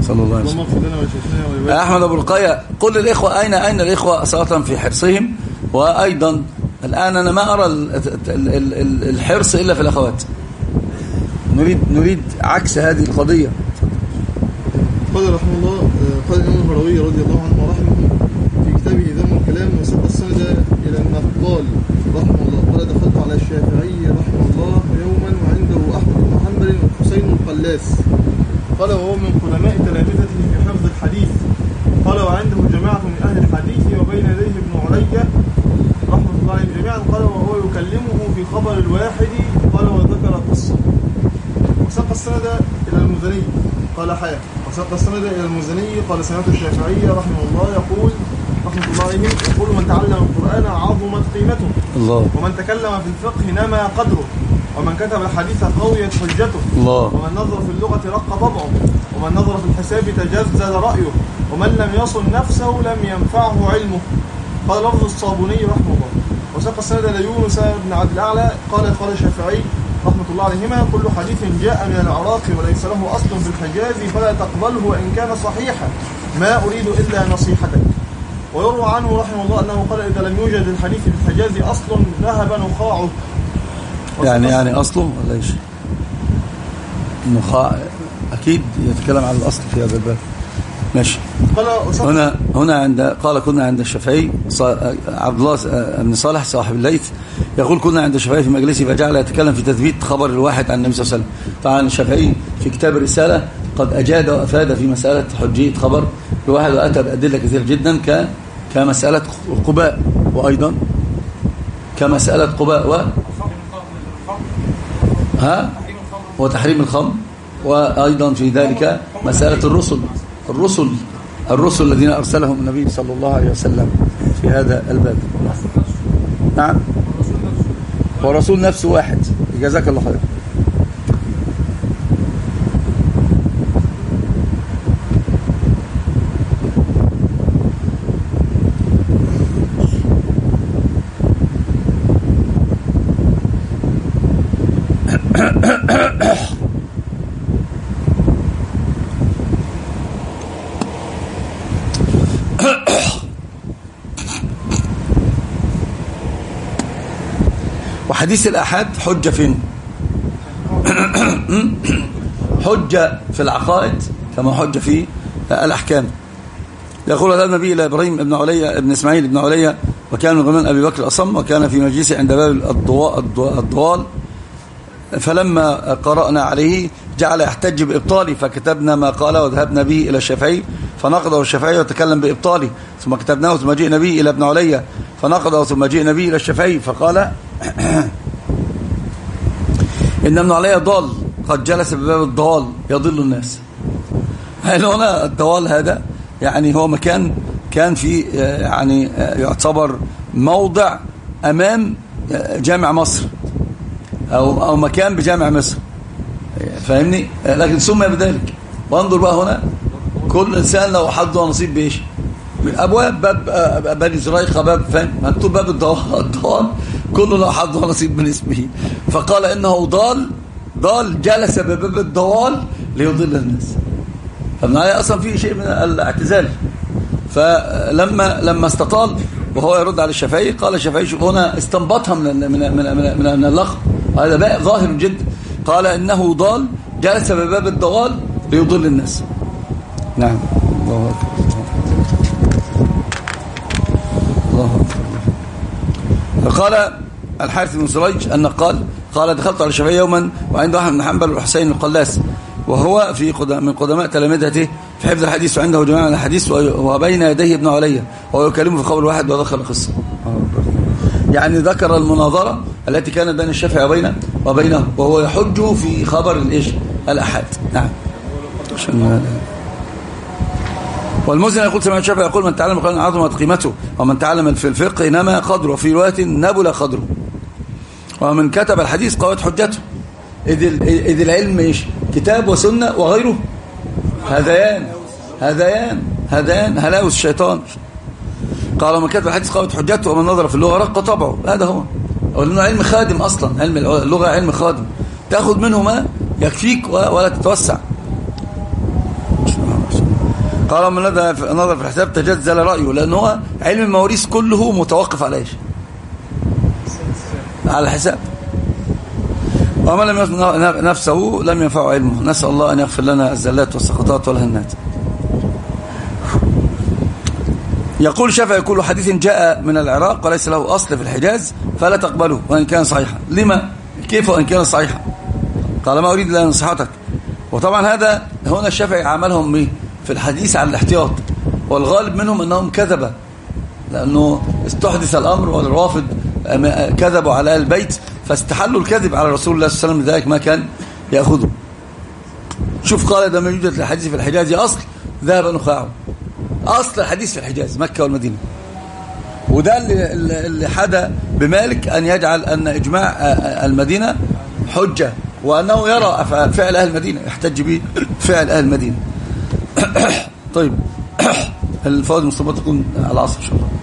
صلى الله عليه وسلم. أحمد أبو رقية قل للإخوة أين الإخوة صلاة في حرصهم. وأيضا الآن أنا ما أرى الحرص إلا في الأخوات. نريد عكس هذه القضية. قال رحمه الله، قال الإمام الهروي رضي الله عنه ورحمه في كتابه ذم الكلام وسد السند إلى النقال رحمه الله، قال دخلت على الشافعي رحمه الله يوما وعنده أحمد بن حنبل والحسين القلاس، قال وهو من قدماء تلامذته في حفظ الحديث، قال وعنده جماعة من أهل الحديث وبين يديه ابن علي رحمه الله عليهم جميعا، قال وهو يكلمه في خبر الواحد، قال وذكر قصة وساق السند إلى المزني، قال حياة وساق السند إلى المزني، قال سمعت الشافعي رحمه الله يقول رحمه الله عليه يقول من تعلم القرآن عظمت قيمته الله، ومن تكلم في الفقه نما قدره، ومن كتب الحديث قويت حجته الله، ومن نظر في اللغة رق طبعه، ومن نظر في الحساب تجزل رأيه، ومن لم يصن نفسه لم ينفعه علمه. قال لفظ الصابوني رحمه الله وساق السند ليونس بن عبد الأعلى قال الشافعي رحمة الله عليهما كل حديث جاء من العراق وليس له أصل في الحجاز فلا تقبله وإن كان صحيحا، ما أريد إلا نصيحتك. ويروى عنه رحمه الله أنه قال إذا لم يوجد الحديث في الحجاز أصل ذهب نخاعه. يعني أصله ولا إيش؟ نخاع أكيد يتكلم عن الأصل في هذا الباب. ماشي. هنا قال كنا عند الشافعي عبد الله بن صالح صاحب الليث يقول كنا عند الشافعي في مجلسه فجعل يتكلم في تثبيت خبر الواحد عن النبي صلى الله عليه وسلم. طبعا الشافعي في كتاب الرسالة قد أجاد وأفاد في مسألة حجية خبر الواحد وأتى بأدلة كثير جدا كمسألة قباء، وأيضا كمسألة قباء وتحريم الخمر، وأيضا في ذلك مسألة الرسل الذين أرسلهم النبي صلى الله عليه وسلم في هذا الباب. نعم، ورسول نفسه واحد. جزاك الله خير. وحديث الآحاد حجة فين؟ حجة في العقائد كما حجة في الأحكام. يقول هذا النبي إلى إبراهيم ابن علي ابن إسماعيل ابن علي وكان من غمان أبي بكر الأصم وكان في مجلسه عند باب الضوال، فلما قرأنا عليه جعل يحتج بإبطالي فكتبنا ما قال وذهبنا به إلى الشافعي فنقضه الشافعي وتكلم بإبطالي، ثم كتبناه ثم جئنا به إلى ابن علي فنقضه ثم جئنا به إلى الشافعي فقال إن ابن علي ضال قد جلس بباب الضوال يضل الناس. هل هنا الضوال هذا يعني هو مكان كان في يعني يعتبر موضع أمام جامع مصر أو مكان بجامع مصر، فاهمني؟ لكن سمي بذلك. وانظر بقى هنا كل إنسان له حظ ونصيب بإيش؟ من أبواب باب بني زريقة باب فاهم مكتوب باب الضوال كله له حظ ونصيب من اسمه، فقال إنه ضال جلس بباب الضوال ليضل الناس. فابن علي أصلا فيه شيء من الاعتزال، فلما استطال وهو يرد على الشافعي قال الشافعي شوف هنا استنبطها من اللقب، هذا بقى ظاهر جدا. قال إنه ضال جلس بباب الضوال ليضل الناس. نعم، الله أكبر الله أكبر. فقال الحارث بن سريج أن قال دخلت على الشافعي يوما وعنده أحمد بن حنبل والحسين القلاس وهو من قدماء تلامذته في حفظ الحديث وعنده جماعة من الحديث وبين يديه ابن علي وهو يكلمه في خبر واحد ودخل قصة. يعني ذكر المناظرة التي كانت بين الشافعي وبينه وهو يحج في خبر الأحاد. نعم. والمزني يقول سمع الشافعي يقول من تعلم القرآن عظمت قيمته ومن تعلم في الفقه نما قدره وفي رواية نبل قدره ومن كتب الحديث قوت حجته. إذ العلم إيش؟ كتاب وسنة وغيره هذيان هلاوس الشيطان. قال من كتب الحديث قوت حجته ومن نظر في اللغة رق طبعه. هذا هو لأنه علم خادم أصلا، علم اللغة علم خادم تأخذ منه ما يكفيك ولا تتوسع. قال من نظر في الحساب تجزل رأيه، لأن هو علم المواريث كله متوقف على ايش؟ على الحساب. ومن لم يصنع نفسه لم ينفعه علمه. نسأل الله أن يغفر لنا الزلات والسقطات والهنات. يقول الشافعي كل حديث جاء من العراق وليس له أصل في الحجاز فلا تقبله وإن كان صحيحا. لما؟ كيف وإن كان صحيحا؟ قال ما أريد إلا نصيحتك. وطبعا هذا هنا الشافعي عملهم في الحديث على الاحتياط، والغالب منهم أنهم كذبة، لأنه استحدث الأمر والروافض كذبوا على البيت فاستحلوا الكذب على رسول الله صلى الله عليه وسلم، لذلك ما كان يأخذه. شوف قال ده ما يوجد الحديث في الحجاز أصل ذهب نخاعه. أصل الحديث في الحجاز مكة والمدينة. وده اللي حدا بمالك أن يجعل أن إجماع المدينة حجة، وأنه يرى فعل أهل المدينة يحتج به فعل أهل المدينة. طيب الفوائد المستنبطة تكون على العصر إن شاء الله.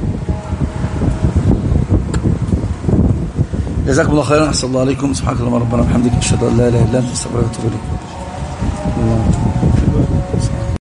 جزاكم الله خيرا. أحسن الله عليكم. سبحانك اللهم ربنا وبحمدك أشهد أن لا إله إلا أنت أستغفرك وأتوب إليك.